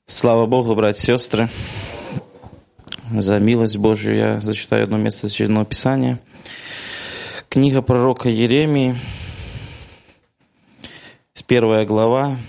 Слава Богу, братья и сестры, за милость Божию. Я зачитаю одно место Священного Писания. Книга пророка Иеремии, 1 глава,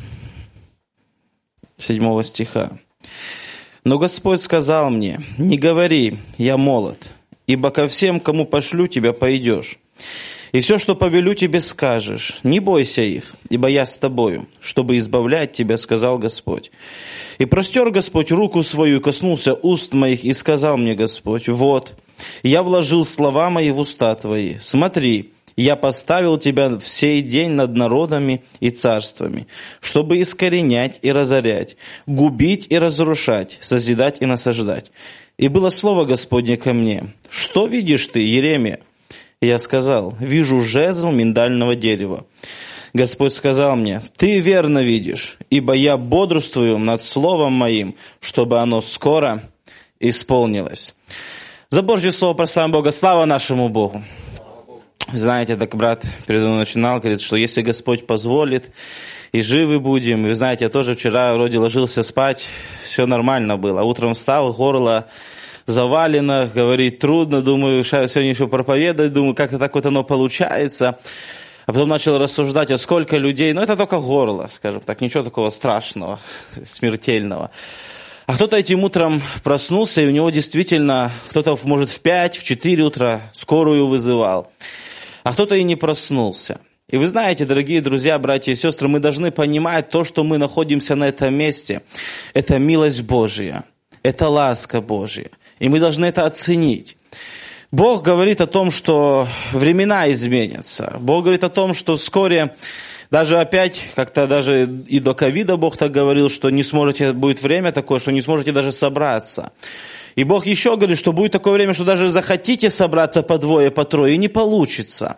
7 стиха. «Но Господь сказал мне, не говори, я молод, ибо ко всем, кому пошлю тебя, пойдешь. И все, что повелю тебе, скажешь. Не бойся их, ибо я с тобою, чтобы избавлять тебя, сказал Господь. И простер Господь руку свою и коснулся уст моих, и сказал мне Господь, вот, я вложил слова мои в уста твои. Смотри, я поставил тебя в сей день над народами и царствами, чтобы искоренять и разорять, губить и разрушать, созидать и насаждать. И было слово Господне ко мне. Что видишь ты, Иеремия? И я сказал, вижу жезл миндального дерева. Господь сказал мне, ты верно видишь, ибо я бодрствую над словом моим, чтобы оно скоро исполнилось. За Божье слово прославим Бога, слава нашему Богу. Знаете, так брат передо мной начинал, говорит, что если Господь позволит, и живы будем. И вы знаете, я тоже вчера вроде ложился спать, все нормально было. А утром встал, горло завалено, говорить трудно, думаю, сегодня еще проповедовать, думаю, как-то так вот оно получается. А потом начал рассуждать, а сколько людей, это только горло, скажем так, ничего такого страшного, смертельного. А кто-то этим утром проснулся, и у него действительно, кто-то, может, в 5, в 4 утра скорую вызывал, а кто-то и не проснулся. И вы знаете, дорогие друзья, братья и сестры, мы должны понимать то, что мы находимся на этом месте. Это милость Божья, это ласка Божья. И мы должны это оценить. Бог говорит о том, что времена изменятся. Бог говорит о том, что вскоре, даже опять, как-то даже и до ковида Бог так говорил, что не сможете, будет время такое, что не сможете даже собраться. И Бог еще говорит, что будет такое время, что даже захотите собраться по двое, по трое, и не получится.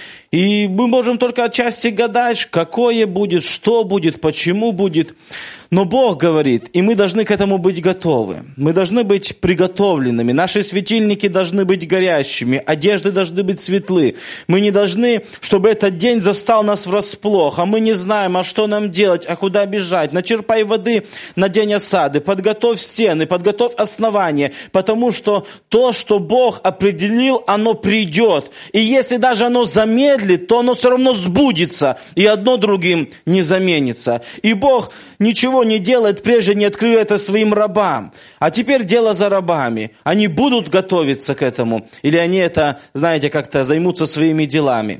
И мы можем только отчасти гадать, какое будет, что будет, почему будет. Но Бог говорит, и мы должны к этому быть готовы. Мы должны быть приготовленными. Наши светильники должны быть горящими, одежды должны быть светлы. Мы не должны, чтобы этот день застал нас врасплох, а мы не знаем, а что нам делать, а куда бежать. Начерпай воды на день осады, подготовь стены, подготовь основания, потому что то, что Бог определил, оно придет. И если даже оно замедлит, то оно все равно сбудется, и одно другим не заменится. И Бог ничего не делает, прежде не открыв это своим рабам. А теперь дело за рабами. Они будут готовиться к этому, или они это, знаете, как-то займутся своими делами.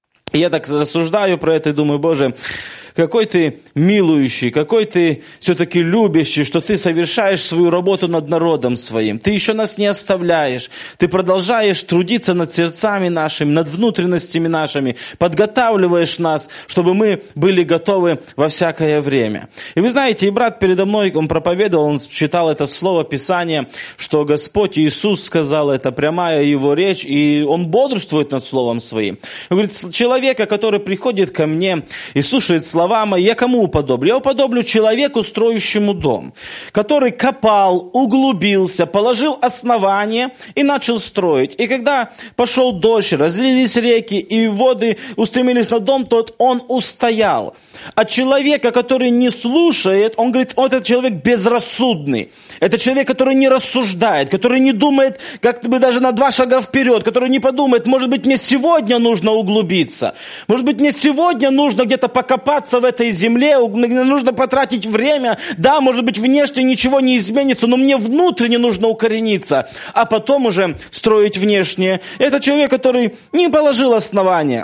И я так рассуждаю про это и думаю, Боже, какой ты милующий, какой ты все-таки любящий, что ты совершаешь свою работу над народом своим. Ты еще нас не оставляешь. Ты продолжаешь трудиться над сердцами нашими, над внутренностями нашими, подготавливаешь нас, чтобы мы были готовы во всякое время. И вы знаете, и брат передо мной, он проповедовал, он читал это слово Писания, что Господь Иисус сказал, это прямая его речь, и он бодрствует над словом своим. Он говорит, человека, который приходит ко мне и слушает слова мои, я кому уподоблю? Я уподоблю человеку, строящему дом, который копал, углубился, положил основание и начал строить. И когда пошел дождь, разлились реки, и воды устремились на дом, то он устоял. А человека, который не слушает, он говорит, этот человек безрассудный. Это человек, который не рассуждает, который не думает как бы даже на 2 шага вперед, который не подумает, может быть, мне сегодня нужно углубиться, может быть, мне сегодня нужно где-то покопаться в этой земле, мне нужно потратить время, да, может быть, внешне ничего не изменится, но мне внутренне нужно укорениться, а потом уже строить внешнее. Это человек, который не положил основания.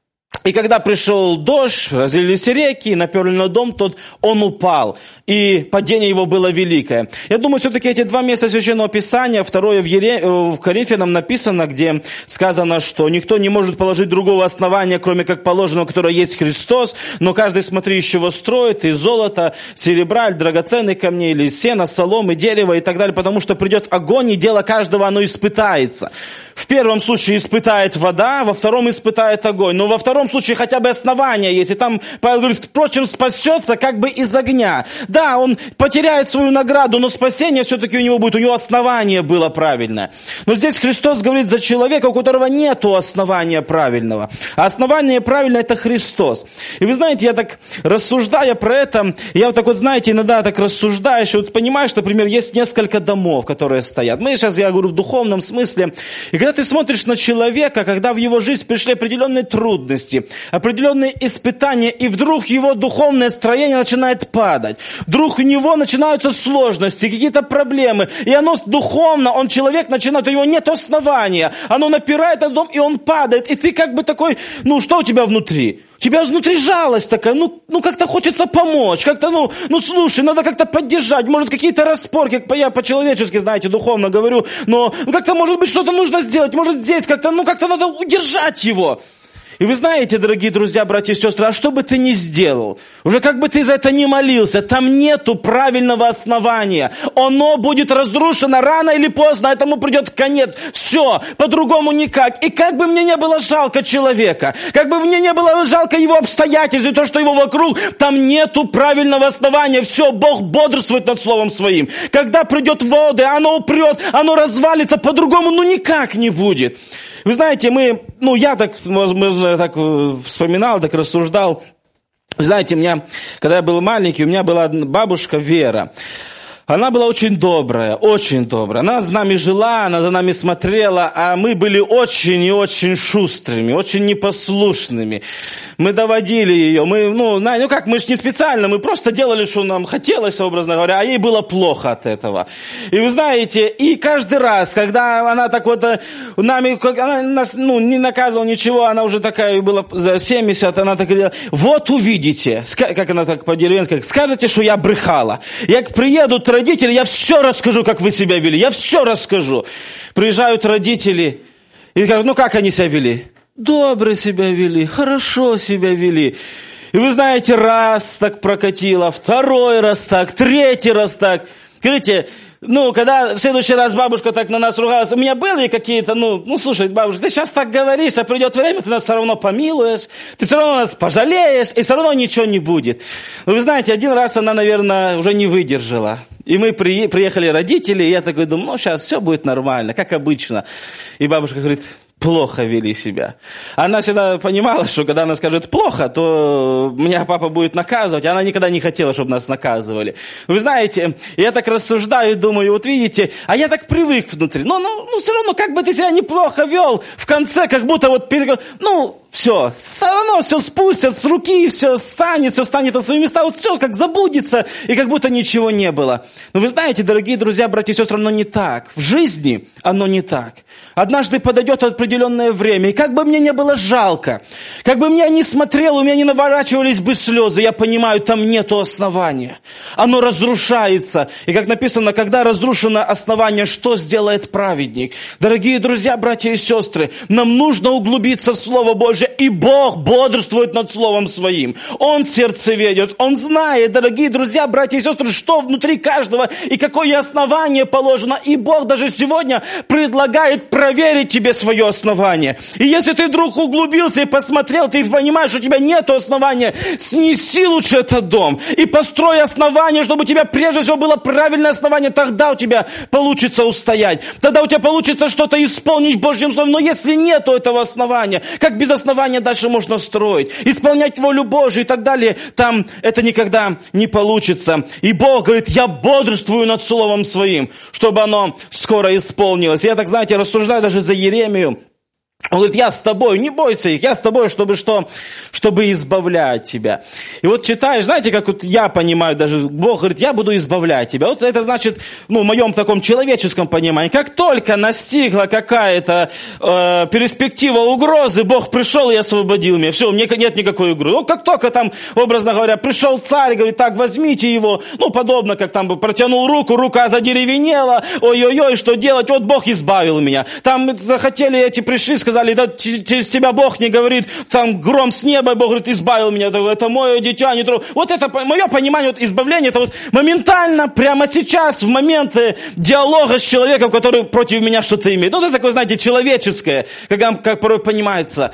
И когда пришел дождь, разлились реки, наперли на дом, тот он упал. И падение его было великое. Я думаю, все-таки эти 2 места Священного Писания, второе в Коринфянам написано, где сказано, что никто не может положить другого основания, кроме как положенного, которое есть Христос, но каждый смотрящего строит из золота, серебра, или драгоценных камней, или сена, соломы, дерева и так далее, потому что придет огонь, и дело каждого оно испытается. В первом случае испытает вода, во втором испытает огонь. Но во втором случае хотя бы основание есть. И там Павел говорит, впрочем, спасется как бы из огня. Да, он потеряет свою награду, но спасение все-таки у него будет, у него основание было правильное. Но здесь Христос говорит за человека, у которого нету основания правильного. А основание правильное — это Христос. И вы знаете, я так рассуждая про это, я вот так вот, знаете, иногда так рассуждаешь, и вот понимаешь, например, есть несколько домов, которые стоят. Мы сейчас, я говорю, в духовном смысле. И когда ты смотришь на человека, когда в его жизнь пришли определенные трудности, определенные испытания, и вдруг его духовное строение начинает падать. Вдруг у него начинаются сложности, какие-то проблемы. И оно духовно, он человек начинает, у него нет основания. Оно напирает на дом, и он падает. И ты как бы такой, что у тебя внутри? У тебя внутри жалость такая, как-то хочется помочь, как-то, слушай, надо как-то поддержать, может, какие-то распорки, я по-человечески, знаете, духовно говорю, но как-то, может быть, что-то нужно сделать, может, здесь как-то, как-то надо удержать его. И вы знаете, дорогие друзья, братья и сестры, а что бы ты ни сделал, уже как бы ты за это ни молился, там нету правильного основания. Оно будет разрушено рано или поздно, этому придет конец. Все, по-другому никак. И как бы мне не было жалко человека, как бы мне не было жалко его обстоятельств и то, что его вокруг, там нету правильного основания. Все, Бог бодрствует над словом своим. Когда придет воды, оно упрет, оно развалится, по-другому никак не будет. Вы знаете, я так вспоминал, так рассуждал. Вы знаете, когда я был маленький, у меня была бабушка Вера. Она была очень добрая, очень добрая. Она с нами жила, она за нами смотрела, а мы были очень и очень шустрыми, очень непослушными. Мы доводили ее, мы ж не специально, мы просто делали, что нам хотелось, образно говоря, а ей было плохо от этого. И вы знаете, и каждый раз, когда она так вот нами, она нас, не наказывала ничего, она уже такая была за 70, она так говорила, вот увидите, как она так по-деревенски, скажете, что я брехала. Я приедут родители, я все расскажу, как вы себя вели, я все расскажу. Приезжают родители и говорят, как они себя вели? Добро себя вели, хорошо себя вели. И вы знаете, раз так прокатило, второй раз так, третий раз так. Скажите, когда в следующий раз бабушка так на нас ругалась, у меня были какие-то, слушай, бабушка, ты сейчас так говоришь, а придет время, ты нас все равно помилуешь, ты все равно нас пожалеешь, и все равно ничего не будет. Но вы знаете, один раз она, наверное, уже не выдержала. И мы приехали родители, и я такой думаю, сейчас все будет нормально, как обычно. И бабушка говорит, плохо вели себя. Она всегда понимала, что когда она скажет плохо, то меня папа будет наказывать. Она никогда не хотела, чтобы нас наказывали. Вы знаете, я так рассуждаю и думаю, вот видите, а я так привык внутри. Все равно, как бы ты себя неплохо вел, в конце как будто все равно все спустят с руки, все станет на свои места, вот все как забудется, и как будто ничего не было. Но вы знаете, дорогие друзья, братья и сестры, оно не так. В жизни оно не так. Однажды подойдет определенное время, и как бы мне не было жалко, как бы меня не смотрел, у меня не наворачивались бы слезы, я понимаю, там нету основания. Оно разрушается. И как написано, когда разрушено основание, что сделает праведник? Дорогие друзья, братья и сестры, нам нужно углубиться в Слово Божие, и Бог бодрствует над Словом Своим. Он сердцеведец, Он знает, дорогие друзья, братья и сестры, что внутри каждого и какое основание положено. И Бог даже сегодня предлагает проверить тебе свое основание. И если ты вдруг углубился и посмотрел, ты понимаешь, что у тебя нет основания, снеси лучше этот дом и построй основание, чтобы у тебя прежде всего было правильное основание. Тогда у тебя получится устоять. Тогда у тебя получится что-то исполнить Божьим Словом. Но если нету этого основания, как без основания дальше можно строить, исполнять волю Божию и так далее, там это никогда не получится. И Бог говорит, я бодрствую над Словом Своим, чтобы оно скоро исполнилось. Я так, знаете, рассуждаю даже за Иеремию. Он говорит, я с тобой, не бойся их, я с тобой, чтобы что? Чтобы избавлять тебя. И вот читаешь, знаете, как вот я понимаю, даже Бог говорит, я буду избавлять тебя. Вот это значит, в моем таком человеческом понимании, как только настигла какая-то перспектива угрозы, Бог пришел и освободил меня. Все, мне нет никакой угрозы. Как только там, образно говоря, пришел царь, говорит, так, возьмите его, подобно, как там протянул руку, рука задеревенела, ой-ой-ой, что делать? Вот Бог избавил меня. Там захотели пришли, сказали, да через тебя Бог не говорит, там гром с неба, Бог говорит, избавил меня, это мое дитя, не трогай. Вот это мое понимание избавления, это вот моментально, прямо сейчас, в момент диалога с человеком, который против меня что-то имеет. Это такое, знаете, человеческое, как порой понимается.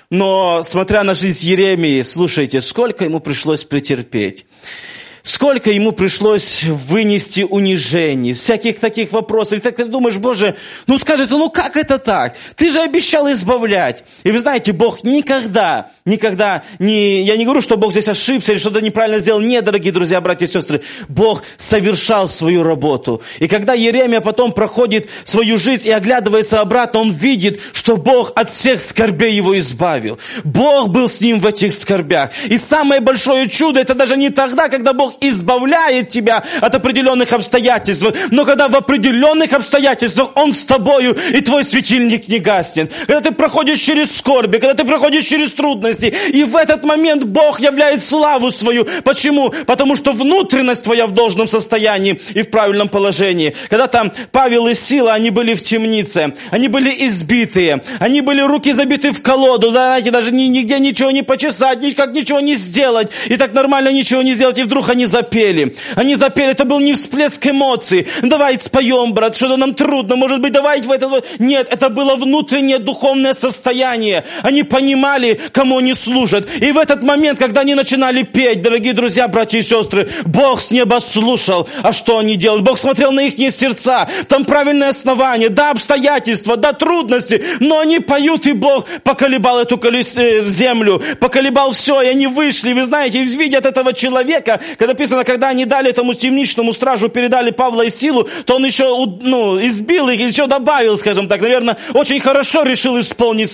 Но, смотря на жизнь Иеремии, слушайте, сколько ему пришлось претерпеть. Сколько ему пришлось вынести унижений, всяких таких вопросов. И так ты думаешь, Боже, ну кажется, ну как это так? Ты же обещал избавлять. И вы знаете, Бог никогда не... Я не говорю, что Бог здесь ошибся или что-то неправильно сделал. Нет, дорогие друзья, братья и сестры. Бог совершал свою работу. И когда Иеремия потом проходит свою жизнь и оглядывается обратно, он видит, что Бог от всех скорбей его избавил. Бог был с ним в этих скорбях. И самое большое чудо, это даже не тогда, когда Бог избавляет тебя от определенных обстоятельств, но когда в определенных обстоятельствах Он с тобою, и твой светильник не гаснет. Когда ты проходишь через скорби, когда ты проходишь через трудности, и в этот момент Бог являет славу свою. Почему? Потому что внутренность твоя в должном состоянии и в правильном положении. Когда там Павел и Сила, они были в темнице, они были избитые, они были руки забиты в колоду, знаете, даже нигде ничего не почесать, никак ничего не сделать, и так нормально ничего не сделать, и вдруг они запели. Они запели, это был не всплеск эмоций. Давай споем, брат, что-то нам трудно, может быть, давайте в это... Нет, это было внутреннее духовное состояние. Они понимали, кому они служат. И в этот момент, когда они начинали петь, дорогие друзья, братья и сестры, Бог с неба слушал, а что они делают? Бог смотрел на их сердца, там правильное основание, да, обстоятельства, да, трудности, но они поют, и Бог поколебал эту землю, поколебал все, и они вышли, вы знаете, видят этого человека, когда написано, когда они дали этому темничному стражу, передали Павла и Силу, то он еще избил их, еще добавил, скажем так, наверное, очень хорошо решил исполнить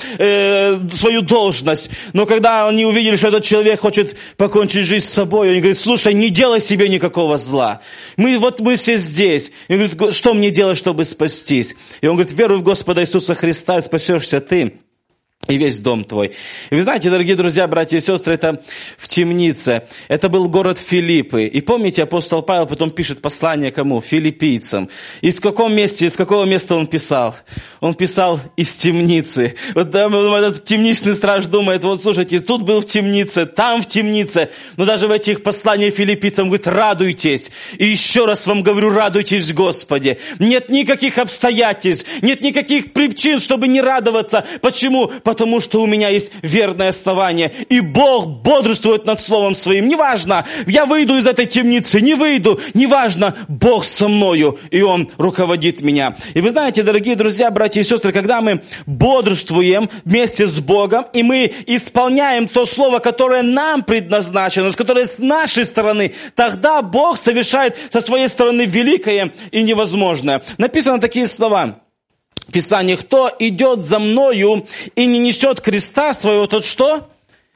свою должность. Но когда они увидели, что этот человек хочет покончить жизнь с собой, они говорят, слушай, не делай себе никакого зла. Мы все здесь. И он говорит, что мне делать, чтобы спастись? И он говорит, веруй в Господа Иисуса Христа, и спасешься ты и весь дом твой. И вы знаете, дорогие друзья, братья и сестры, это в темнице. Это был город Филиппы. И помните, апостол Павел потом пишет послание кому? Филиппийцам. Из какого места он писал? Он писал из темницы. Вот там этот темничный страж думает, вот слушайте, тут был в темнице, там в темнице. Но даже в этих посланиях филиппийцам говорит, радуйтесь. И еще раз вам говорю, радуйтесь в Господе. Нет никаких обстоятельств, нет никаких причин, чтобы не радоваться. Почему? Потому что у меня есть верное основание. И Бог бодрствует над Словом Своим. Неважно, я выйду из этой темницы, не выйду. Неважно, Бог со мною. И Он руководит меня. И вы знаете, дорогие друзья, братья и сестры, когда мы бодрствуем вместе с Богом, и мы исполняем то Слово, которое нам предназначено, которое с нашей стороны, тогда Бог совершает со своей стороны великое и невозможное. Написано такие слова. Писание, кто идет за мною и не несет креста своего, тот что?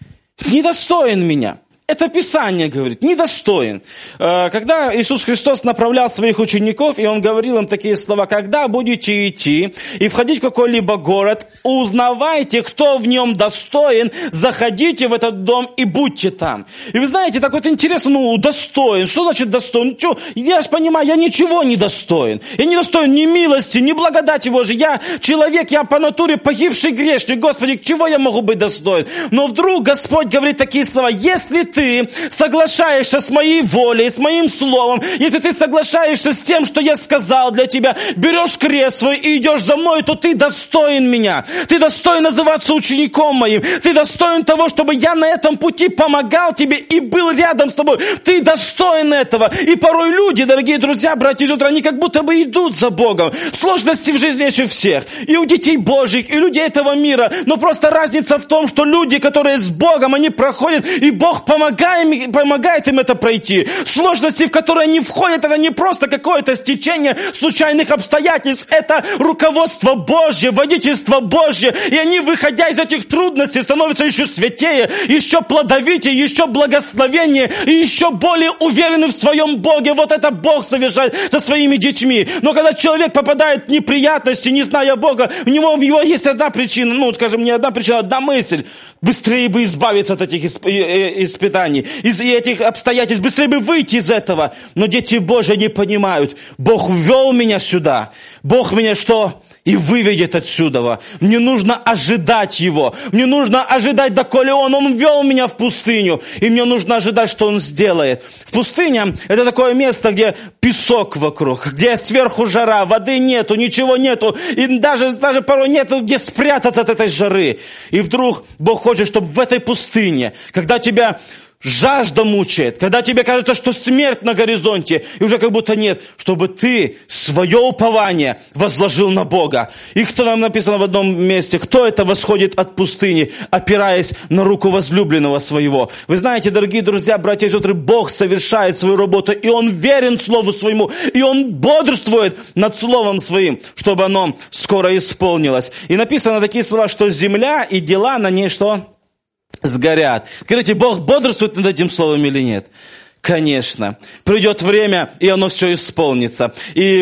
Недостоин меня. Это Писание говорит, недостоин. Когда Иисус Христос направлял своих учеников, и Он говорил им такие слова, когда будете идти и входить в какой-либо город, узнавайте, кто в нем достоин, заходите в этот дом и будьте там. И вы знаете, так вот интересно, достоин, что значит достоин? Я же понимаю, я ничего не достоин. Я не достоин ни милости, ни благодати Божией. Я человек, я по натуре погибший грешник. Господи, к чего я могу быть достоин? Но вдруг Господь говорит такие слова, если ты соглашаешься с моей волей, с моим словом, если ты соглашаешься с тем, что я сказал для тебя, берешь крест свой и идешь за мной, то ты достоин меня. Ты достоин называться учеником моим. Ты достоин того, чтобы я на этом пути помогал тебе и был рядом с тобой. Ты достоин этого. И порой люди, дорогие друзья, братья и сестры, они как будто бы идут за Богом. Сложности в жизни есть у всех. И у детей Божьих, и людей этого мира. Но просто разница в том, что люди, которые с Богом, они проходят, и Бог помогает им это пройти. Сложности, в которые они входят, это не просто какое-то стечение случайных обстоятельств. Это руководство Божье, водительство Божье. И они, выходя из этих трудностей, становятся еще святее, еще плодовитее, еще благословеннее и еще более уверены в своем Боге. Вот это Бог совершает со своими детьми. Но когда человек попадает в неприятности, не зная Бога, у него есть одна причина, не одна причина, одна мысль. Быстрее бы избавиться от этих испытаний, из этих обстоятельств, быстрее бы выйти из этого. Но дети Божьи не понимают. Бог ввел меня сюда. Бог меня что? и выведет отсюда. Мне нужно ожидать Его. Мне нужно ожидать, доколе Он ввел меня в пустыню. И мне нужно ожидать, что Он сделает. В пустыне это такое место, где песок вокруг, где сверху жара, воды нету, ничего нету. И даже порой нету, где спрятаться от этой жары. И вдруг Бог хочет, чтобы в этой пустыне, когда тебя жажда мучает, когда тебе кажется, что смерть на горизонте, и уже как будто нет, чтобы ты свое упование возложил на Бога. И кто нам написано в одном месте, кто это восходит от пустыни, опираясь на руку возлюбленного своего. Вы знаете, дорогие друзья, братья и сестры, Бог совершает свою работу, и Он верен Слову Своему, и Он бодрствует над Словом Своим, чтобы оно скоро исполнилось. И написано такие слова, что земля и дела на ней что? Сгорят. Скажите, Бог бодрствует над этим словом или нет? Конечно. Придет время, и оно все исполнится. И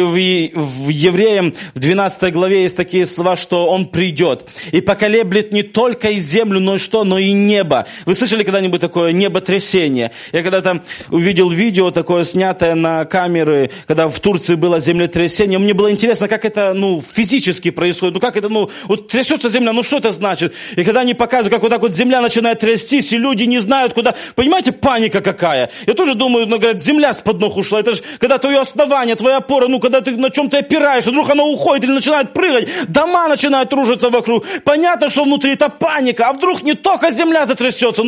в Евреям, в 12 главе есть такие слова, что Он придет и поколеблет не только и землю, но и небо. Вы слышали когда-нибудь такое неботрясение? Я когда-то увидел видео такое, снятое на камеры, когда в Турции было землетрясение. Мне было интересно, как это, физически происходит. Как это, вот трясется земля, что это значит? И когда они показывают, как вот так вот земля начинает трястись, и люди не знают, куда. Понимаете, паника какая? Я тоже думаю, говорят, земля с-под ног ушла. Это же, когда твое основание, твоя опора, когда ты на чем-то опираешься, вдруг она уходит или начинает прыгать, дома начинают рушиться вокруг. Понятно, что внутри это паника, а вдруг не только земля затрясется,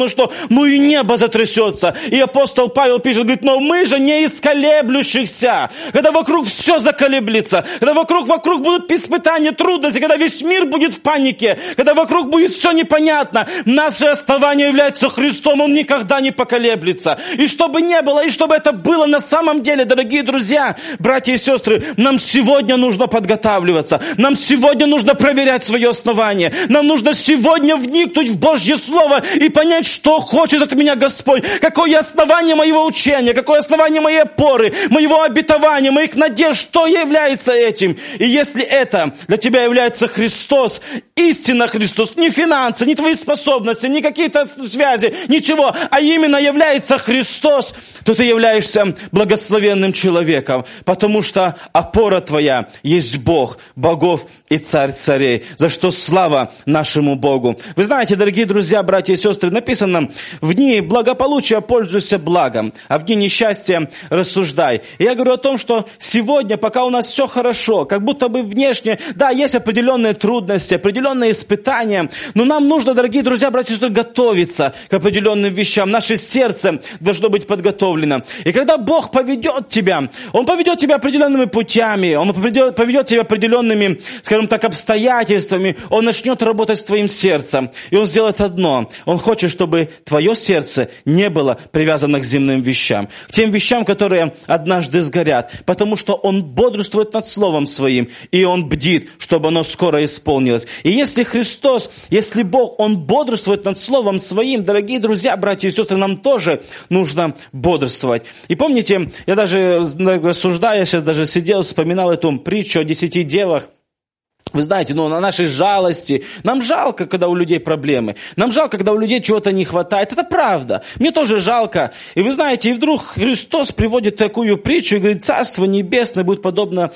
и небо затрясется. И апостол Павел пишет, говорит, но мы же не из колеблющихся. Когда вокруг все заколеблется, когда вокруг будут испытания, трудности, когда весь мир будет в панике, когда вокруг будет все непонятно, наше основание является Христом, Он никогда не поколеблется. И чтобы не было, и чтобы это было на самом деле, дорогие друзья, братья и сестры, нам сегодня нужно подготавливаться, нам сегодня нужно проверять свое основание, нам нужно сегодня вникнуть в Божье Слово и понять, что хочет от меня Господь, какое основание моего учения, какое основание моей опоры, моего обетования, моих надежд, что является этим. И если это для тебя является Христос, истинно Христос, не финансы, не твои способности, не какие-то связи, ничего, а именно является Христос, то ты являешься благословенным человеком, потому что опора твоя есть Бог, богов и Царь царей, за что слава нашему Богу. Вы знаете, дорогие друзья, братья и сестры, написано, в дни благополучия пользуйся благом, а в дни несчастья рассуждай. И я говорю о том, что сегодня, пока у нас все хорошо, как будто бы внешне, да, есть определенные трудности, определенные испытания, но нам нужно, дорогие друзья, братья и сестры, готовиться к определенным вещам. Наше сердце должно быть подготовлено. И когда Бог поведет тебя, Он поведет тебя определенными путями, Он поведет тебя определенными, скажем так, обстоятельствами, Он начнет работать с твоим сердцем. И Он сделает одно. Он хочет, чтобы твое сердце не было привязано к земным вещам, к тем вещам, которые однажды сгорят, потому что Он бодрствует над Словом Своим, и Он бдит, чтобы оно скоро исполнилось. И если Христос, если Бог, Он бодрствует над Словом Своим, дорогие друзья, братья и сестры, нам тоже нужно бодрствовать. И помните, я даже рассуждая, сейчас даже сидел, вспоминал эту притчу о 10 девах. Вы знаете, на нашей жалости. Нам жалко, когда у людей проблемы. Нам жалко, когда у людей чего-то не хватает. Это правда. Мне тоже жалко. И вы знаете, и вдруг Христос приводит такую притчу и говорит, Царство Небесное будет подобно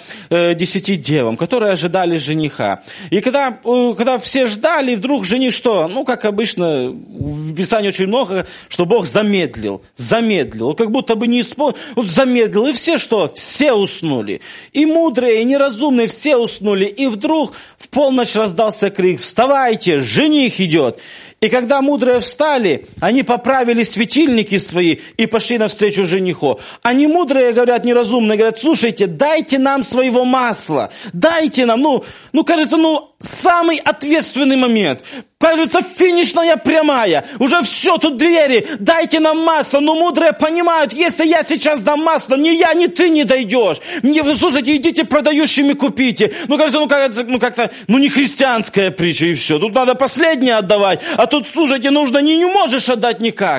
10 девам, которые ожидали жениха. И когда все ждали, вдруг жених что? Как обычно, в Писании очень много, что Бог замедлил. Как будто бы не исполнил. Замедлил. И все что? Все уснули. И мудрые, и неразумные, все уснули. И вдруг в полночь раздался крик: «Вставайте, жених идет!» И когда мудрые встали, они поправили светильники свои и пошли навстречу жениху. Они мудрые говорят, неразумные говорят: слушайте, дайте нам своего масла, дайте нам, кажется, самый ответственный момент. Кажется, финишная прямая. Уже все, тут двери. Дайте нам масло. Но мудрые понимают, если я сейчас дам масло, ни я, ни ты не дойдешь. Слушайте, идите продающими купите. Кажется, как-то, не христианская притча и все. Тут надо последнее отдавать. А тут, слушайте, нужно, не можешь отдать никак.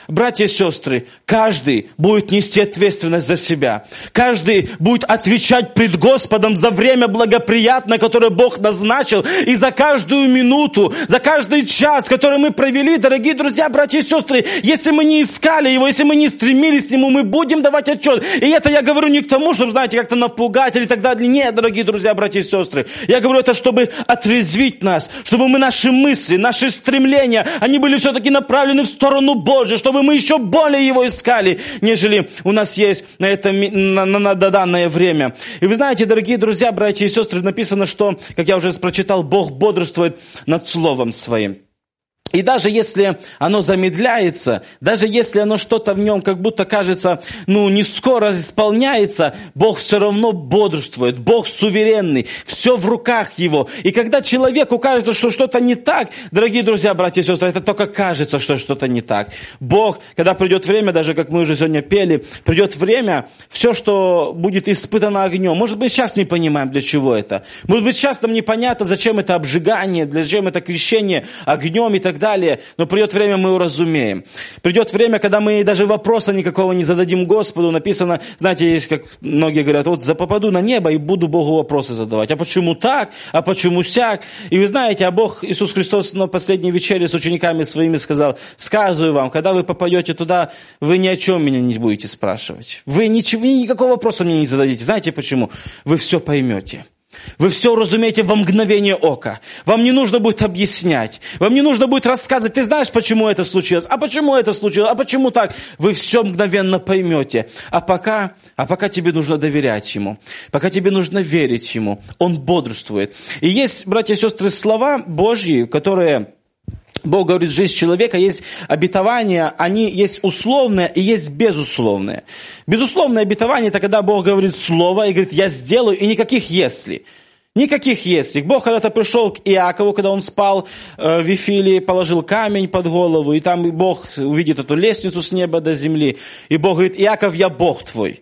братья и сестры, каждый будет нести ответственность за себя. Каждый будет отвечать пред Господом за время благоприятное, которое Бог назначил. И за каждую минуту, за каждый час, который мы провели, дорогие друзья, братья и сестры, если мы не искали Его, если мы не стремились к Нему, мы будем давать отчет. И это я говорю не к тому, чтобы, знаете, как-то напугать или так далее. Нет, дорогие друзья, братья и сестры. Я говорю это, чтобы отрезвить нас, чтобы мы наши мысли, наши стремления, они были все-таки направлены в сторону Божию, чтобы мы еще более Его искали, нежели у нас есть на это на данное время. И вы знаете, дорогие друзья, братья и сестры, написано, что, как я уже прочитал, Бог бодрствует над Словом Своим. И даже если оно замедляется, даже если оно что-то в нем как будто кажется, не скоро исполняется, Бог все равно бодрствует, Бог суверенный, все в руках Его. И когда человеку кажется, что что-то не так, дорогие друзья, братья и сестры, это только кажется, что что-то не так. Бог, когда придет время, даже как мы уже сегодня пели, придет время, все, что будет испытано огнем. Может быть, сейчас не понимаем, для чего это. Может быть, сейчас нам непонятно, зачем это обжигание, зачем это крещение огнем и так далее. Но придет время, мы уразумеем. Придет время, когда мы даже вопроса никакого не зададим Господу. Написано, знаете, есть, как многие говорят, вот попаду на небо и буду Богу вопросы задавать. А почему так? А почему сяк? И вы знаете, а Бог, Иисус Христос на последней вечере с учениками своими сказал, сказываю вам, когда вы попадете туда, вы ни о чем меня не будете спрашивать. Вы никакого вопроса мне не зададите. Знаете почему? Вы все поймете. Вы все уразумеете во мгновение ока. Вам не нужно будет объяснять. Вам не нужно будет рассказывать. Ты знаешь, почему это случилось? А почему это случилось? А почему так? Вы все мгновенно поймете. А пока тебе нужно доверять Ему. Пока тебе нужно верить Ему. Он бодрствует. И есть, братья и сестры, слова Божьи, которые... Бог говорит, жизнь человека, есть обетования, они есть условные и есть безусловные. Безусловное обетование – это когда Бог говорит слово и говорит, я сделаю, и никаких «если». Никаких «если». Бог когда-то пришел к Иакову, когда он спал в Вифилии, положил камень под голову, и там Бог увидит эту лестницу с неба до земли. И Бог говорит, Иаков, я Бог твой.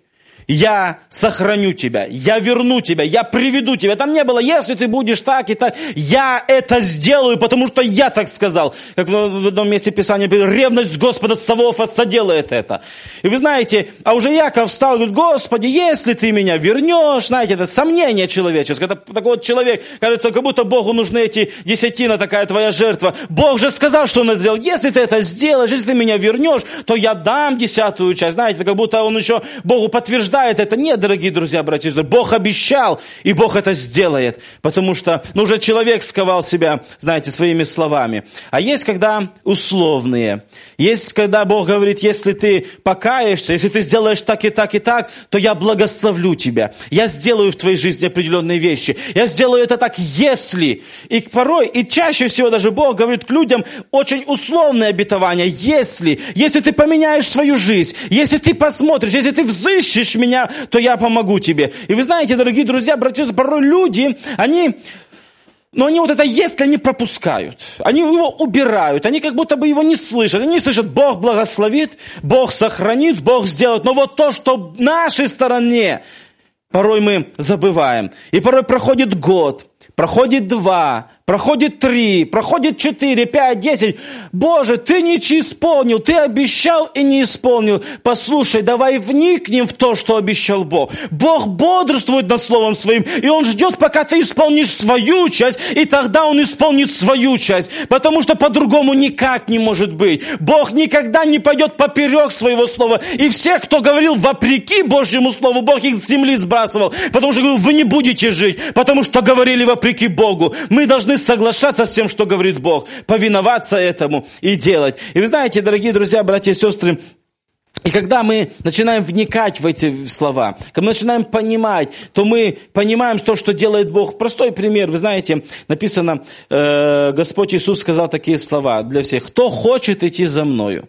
Я сохраню тебя, я верну тебя, я приведу тебя. Там не было, если ты будешь так и так, я это сделаю, потому что я так сказал. Как в одном месте Писания говорит, ревность Господа Саваофа соделает это. И вы знаете, а уже Иаков встал и говорит, Господи, если ты меня вернешь, знаете, это сомнение человеческое. Это такой вот человек, кажется, как будто Богу нужны эти десятина, такая твоя жертва. Бог же сказал, что он это сделал. Если ты это сделаешь, если ты меня вернешь, то я дам 10-ую часть. Знаете, как будто он еще Богу подтверждает это. Нет, дорогие друзья, братья и сестры, Бог обещал, и Бог это сделает, потому что уже человек сковал себя, знаете, своими словами. А есть, когда условные. Есть, когда Бог говорит, если ты покаешься, если ты сделаешь так и так и так, то я благословлю тебя. Я сделаю в твоей жизни определенные вещи. Я сделаю это так, если. И порой, и чаще всего даже Бог говорит к людям очень условные обетования. Если ты поменяешь свою жизнь, если ты посмотришь, если ты взыщешь меня, то я помогу тебе. И вы знаете, дорогие друзья, братья, порой люди, они вот это «если» они пропускают. Они его убирают. Они как будто бы его не слышат. Они не слышат, Бог благословит, Бог сохранит, Бог сделает. Но вот то, что в нашей стороне, порой мы забываем. И порой проходит год, проходит 2, проходит 3, проходит 4, 5, 10. Боже, ты не исполнил, ты обещал и не исполнил. Послушай, давай вникнем в то, что обещал Бог. Бог бодрствует над Словом Своим, и Он ждет, пока ты исполнишь свою часть, и тогда Он исполнит свою часть. Потому что по-другому никак не может быть. Бог никогда не пойдет поперек Своего Слова. И всех, кто говорил вопреки Божьему Слову, Бог их с земли сбрасывал. Потому что говорил, вы не будете жить, потому что говорили вопреки Богу. Мы должны соглашаться с тем, что говорит Бог, повиноваться этому и делать. И вы знаете, дорогие друзья, братья и сестры, и когда мы начинаем вникать в эти слова, когда мы начинаем понимать, то мы понимаем то, что делает Бог. Простой пример, вы знаете, написано, Господь Иисус сказал такие слова для всех. Кто хочет идти за мною,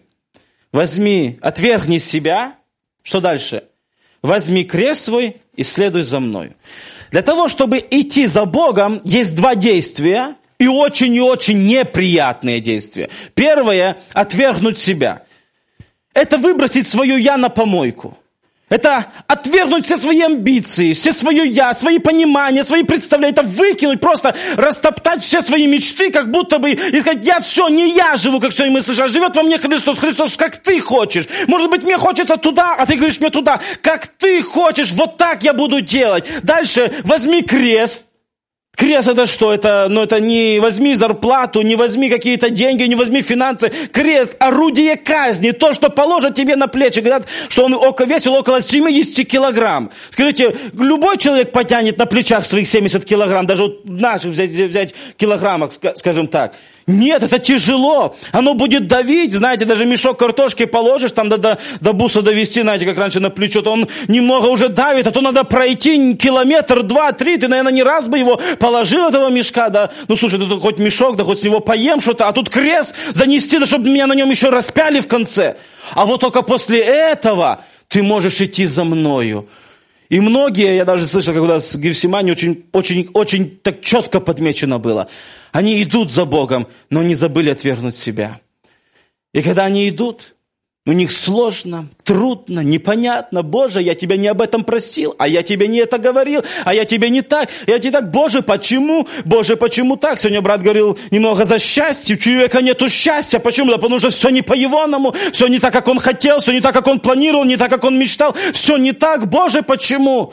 отвергни себя, что дальше? Возьми крест свой и следуй за мною. Для того, чтобы идти за Богом, есть 2 действия, и очень неприятные действия. Первое – отвергнуть себя. Это выбросить свое «я» на помойку. Это отвергнуть все свои амбиции, все свое «я», свои понимания, свои представления. Это выкинуть, просто растоптать все свои мечты, как будто бы, и сказать: я все, не я живу, как все и мыслишь, а живет во мне Христос. Христос, как ты хочешь. Может быть, мне хочется туда, а ты говоришь мне туда. Как ты хочешь, вот так я буду делать. Дальше возьми крест. Крест это что? Это не возьми зарплату, не возьми какие-то деньги, не возьми финансы. Крест, орудие казни, то, что положат тебе на плечи. Говорят, что он весил около 70 килограмм. Скажите, любой человек потянет на плечах своих 70 килограмм, даже вот наших взять килограммах, скажем так. Нет, это тяжело. Оно будет давить, знаете, даже мешок картошки положишь, там до буса довести, знаете, как раньше на плечо, то он немного уже давит, а то надо пройти километр, 2-3, ты, наверное, не раз бы его положил, этого мешка, да. Ну, слушай, тут хоть мешок, да хоть с него поем что-то, а тут крест занести, да чтобы меня на нем еще распяли в конце. А вот только после этого ты можешь идти за мною. И многие, я даже слышал, когда в Гефсимане очень так четко подмечено было. Они идут за Богом, но не забыли отвергнуть себя. И когда они идут, у них сложно, трудно, непонятно. Боже, я тебя не об этом просил, а я тебе не это говорил, а я тебе не так. Я тебе так, Боже, почему? Боже, почему так? Сегодня брат говорил немного за счастье. У человека нету счастья. Почему? Да потому что все не по-егоному, все не так, как он хотел, все не так, как он планировал, не так, как он мечтал. Все не так. Боже, почему?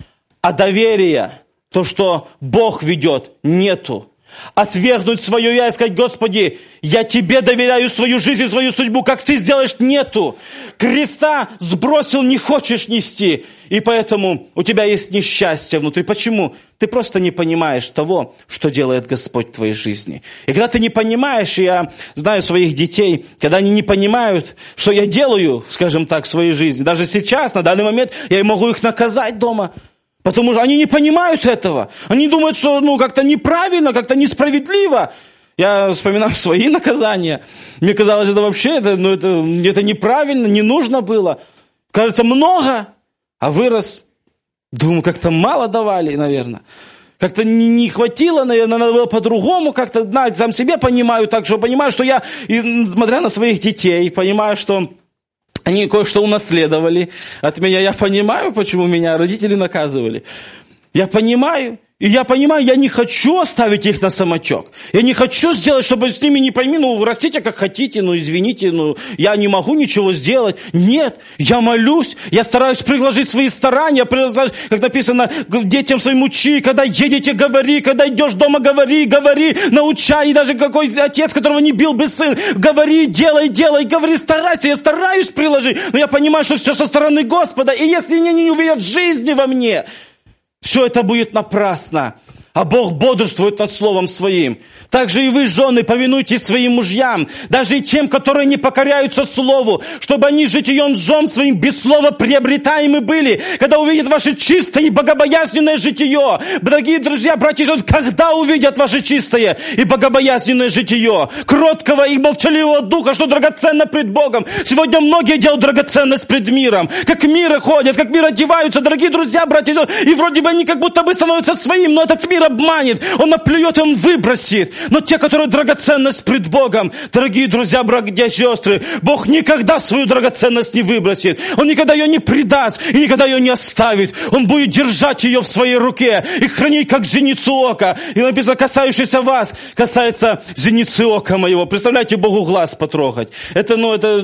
А доверия, то, что Бог ведет, нету. Отвергнуть свое «я» и сказать: Господи, я Тебе доверяю свою жизнь и свою судьбу, как Ты сделаешь, нету. Креста сбросил, не хочешь нести, и поэтому у тебя есть несчастье внутри. Почему? Ты просто не понимаешь того, что делает Господь в твоей жизни. И когда ты не понимаешь, я знаю своих детей, когда они не понимают, что я делаю, скажем так, в своей жизни, даже сейчас, на данный момент, я могу их наказать дома. Потому что они не понимают этого. Они думают, что как-то неправильно, как-то несправедливо. Я вспоминаю свои наказания. Мне казалось, это вообще это неправильно, не нужно было. Кажется, много, а вырос. Думаю, как-то мало давали, наверное. Как-то не хватило, наверное, надо было по-другому. Как-то, сам себе понимаю так, что понимаю, что я, смотря на своих детей, понимаю, что они кое-что унаследовали от меня. Я понимаю, почему меня родители наказывали. Я понимаю. И я понимаю, я не хочу оставить их на самотек. Я не хочу сделать, чтобы с ними не пойми, растите как хотите, извините, я не могу ничего сделать. Нет, я молюсь, я стараюсь приложить свои старания, как написано, детям своим учи, когда едете, говори, когда идешь дома, говори, научай, и даже какой отец, которого не бил бы сын, говори, делай, говори, старайся, я стараюсь приложить, но я понимаю, что все со стороны Господа, и если они не увидят жизни во мне, все это будет напрасно. А Бог бодрствует над Словом Своим. Также и вы, жены, повинуйтесь своим мужьям, даже и тем, которые не покоряются Слову, чтобы они житием жен своим без слова приобретаемы были, когда увидят ваше чистое и богобоязненное житие. Дорогие друзья, братья и жены, когда увидят ваше чистое и богобоязненное житие, кроткого и молчаливого духа, что драгоценно пред Богом. Сегодня многие делают драгоценность пред миром, как миры ходят, как мир одеваются, дорогие друзья, братья и жены, и вроде бы они как будто бы становятся своим, но этот мир обманет, он наплюет, он выбросит. Но те, которые драгоценность пред Богом, дорогие друзья, братья и сестры, Бог никогда свою драгоценность не выбросит. Он никогда ее не предаст и никогда ее не оставит. Он будет держать ее в своей руке и хранить, как зеницу ока. И написано, касающийся вас, касается зеницы ока моего. Представляете, Богу глаз потрогать. Это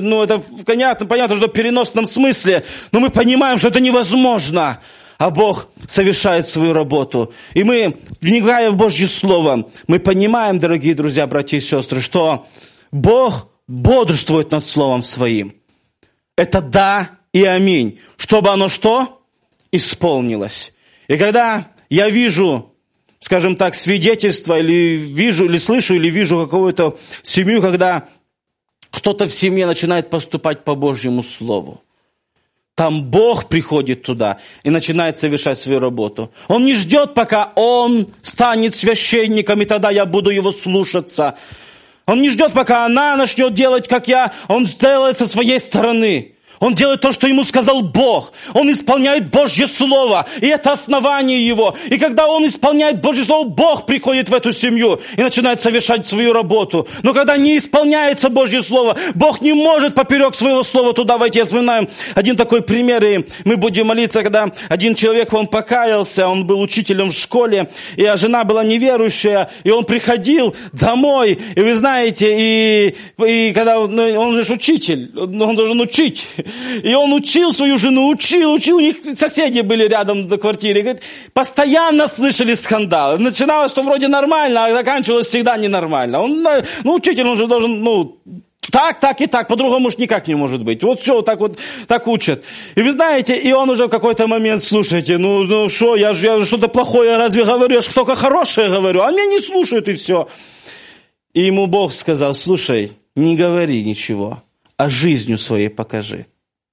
понятно, что в переносном смысле, но мы понимаем, что это невозможно. А Бог совершает свою работу. И мы, вникая в Божье Слово, мы понимаем, дорогие друзья, братья и сестры, что Бог бодрствует над Словом Своим. Это да и аминь. Чтобы оно что? Исполнилось. И когда я вижу, скажем так, свидетельство, или слышу, или вижу какую-то семью, когда кто-то в семье начинает поступать по Божьему Слову, там Бог приходит туда и начинает совершать свою работу. Он не ждет, пока он станет священником, и тогда я буду его слушаться. Он не ждет, пока она начнет делать, как я. Он сделает со своей стороны. Он делает то, что ему сказал Бог. Он исполняет Божье Слово. И это основание его. И когда он исполняет Божье Слово, Бог приходит в эту семью и начинает совершать свою работу. Но когда не исполняется Божье Слово, Бог не может поперек своего Слова туда войти. Я вспоминаю один такой пример, и мы будем молиться, когда один человек, он покаялся, он был учителем в школе, и жена была неверующая, и он приходил домой, и вы знаете, и когда он же учитель, он должен учить. И он учил свою жену, учил. У них соседи были рядом в квартире. Говорит, постоянно слышали скандалы. Начиналось, что вроде нормально, а заканчивалось всегда ненормально. Учитель, он же должен, так и так, по-другому уж никак не может быть. Вот все, так учат. И вы знаете, и он уже в какой-то момент, слушайте, что, я что-то плохое разве говорю, я же только хорошее говорю, а меня не слушают и все. И ему Бог сказал, слушай, не говори ничего, а жизнью своей покажи.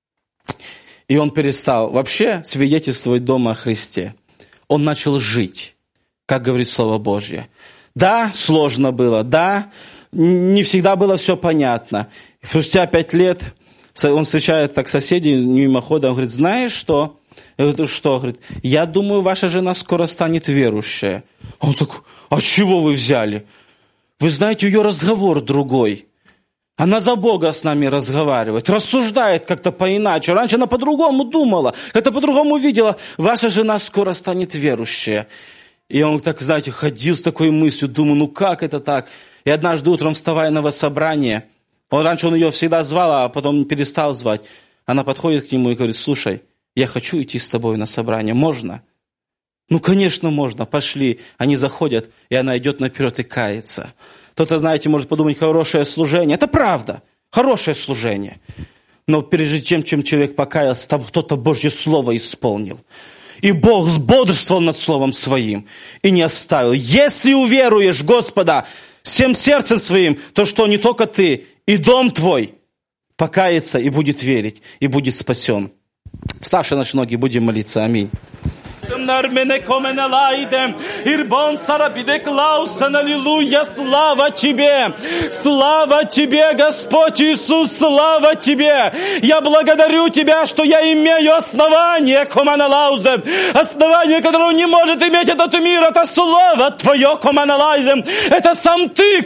И он перестал вообще свидетельствовать дома о Христе. Он начал жить, как говорит Слово Божье. Да, сложно было, да, не всегда было все понятно. Спустя 5 лет он встречает так соседей мимоходом, говорит, знаешь что? Я говорю, что? Говорит, я думаю, ваша жена скоро станет верующая. Он такой, а чего вы взяли? Вы знаете, ее разговор другой. Она за Бога с нами разговаривает, рассуждает как-то поиначе. Раньше она по-другому думала, как-то по-другому видела. Ваша жена скоро станет верующая. И он так, знаете, ходил с такой мыслью, думаю, как это так? И однажды утром, вставая на воссобрание, раньше он ее всегда звал, а потом перестал звать. Она подходит к нему и говорит, слушай, я хочу идти с тобой на собрание, можно? Конечно, можно, пошли. Они заходят, и она идет наперед и кается. Кто-то, знаете, может подумать, хорошее служение. Это правда, хорошее служение. Но прежде чем человек покаялся, там кто-то Божье Слово исполнил. И Бог бодрствовал над Словом Своим и не оставил. Если уверуешь Господа всем сердцем своим, то что не только ты, и дом твой покается и будет верить, и будет спасен. Вставши наши ноги, будем молиться. Аминь. Аллилуйя, слава Тебе! Слава Тебе, Господь Иисус, слава Тебе! Я благодарю Тебя, что я имею основание, основание, которое не может иметь этот мир, это Слово Твое, это сам Ты,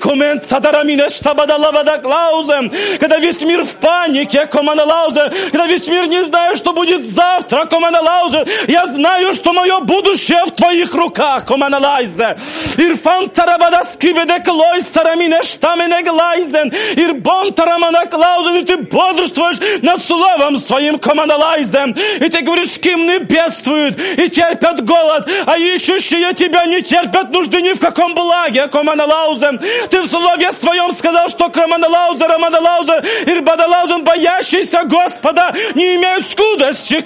когда весь мир в панике, когда весь мир не знает, что будет завтра, я знаю, что мое будущее в Твоих руках, Ирфан тарабадаскибеде клой сарамине штамене глайзен, Ирбон тарамана клаузен, и Ты бодрствуешь над Словом Своим, и Ты говоришь, с кем не бедствуют и терпят голод, а ищущие Тебя не терпят нужды ни в каком благе, Ты в Слове Своем сказал, что Ирбадалаузен, боящийся Господа, не имеют скудости,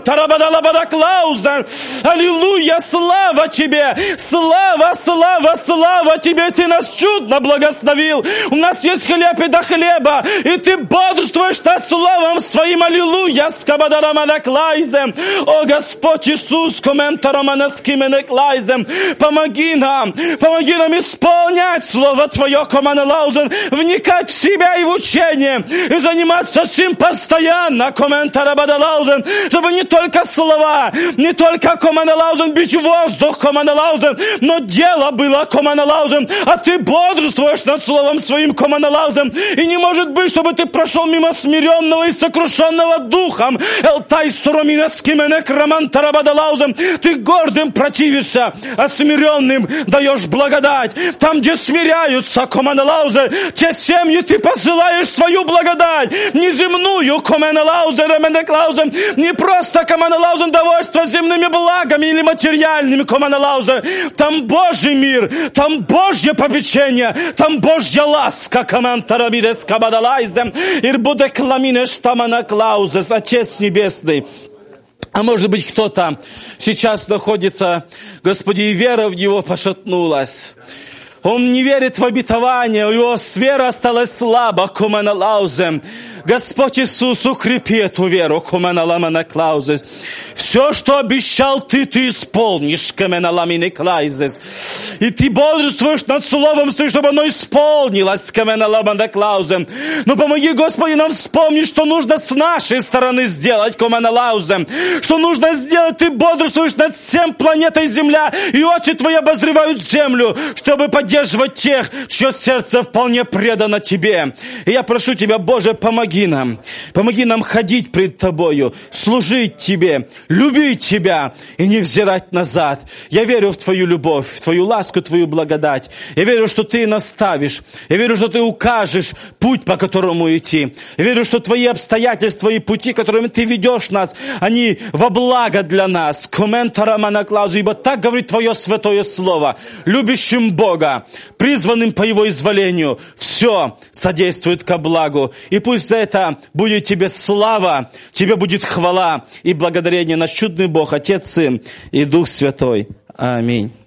Аллилуйя, слава Тебе! Слава, слава, слава Тебе! Ты нас чудно благословил! У нас есть хлеб и до хлеба! И Ты бодрствуешь над Словом Своим! Аллилуйя! Скабадараманаклайзем! О Господь Иисус! Коментараманаскименеклайзем! Помоги нам исполнять Слово Твое, Команалаузен! Вникать в себя и в учение! И заниматься им постоянно, Коментарабадалаузен! Чтобы не только слова, не только Команалаузен, бить воздух, Команалаузен, но дело было, Команалаузен, а ты бодрствуешь над Словом Своим, Команалаузен, и не может быть, чтобы ты прошел мимо смиренного и сокрушенного духом, Элтай Суроминескименек Романтарабадалаузен, ты гордым противишься, а смиренным даешь благодать. Там, где смиряются, Команалаузен, те семьи ты посылаешь свою благодать, неземную, Команалаузен, Ременеклаузен, не просто, Команалаузен, довольство земными благами или материальными, Команалаузен. Там Божий мир, там Божье попечение, там Божья ласка, Комантарабидес Кабадалайзем, Ирбудекламинеш Таманаклаузес, Отец Небесный. А может быть, кто-то сейчас находится, Господи, и вера в Него пошатнулась. Он не верит в обетование, его вера осталась слаба, Команалаузем. Господь Иисус, укрепи эту веру, Команаламанаклаузе. Все, что обещал ты исполнишь. И ты бодрствуешь над словом своим, чтобы оно исполнилось. Но помоги, Господи, нам вспомнить, что нужно с нашей стороны сделать. Что нужно сделать. Ты бодрствуешь над всем планетой Земля, и очи твои обозревают землю, чтобы поддерживать тех, чье сердце вполне предано тебе. И я прошу тебя, Боже, помоги нам. Помоги нам ходить пред тобою, служить тебе, любить тебя и не взирать назад. Я верю в твою любовь, в твою ласку, твою благодать. Я верю, что ты наставишь. Я верю, что ты укажешь путь, по которому идти. Я верю, что твои обстоятельства и пути, которыми ты ведешь нас, они во благо для нас. Ибо так говорит твое святое слово. Любящим Бога, призванным по его изволению, все содействует ко благу. И пусть за это будет тебе слава, тебе будет хвала и благодарение, наш чудный Бог, Отец, Сын и Дух Святой. Аминь.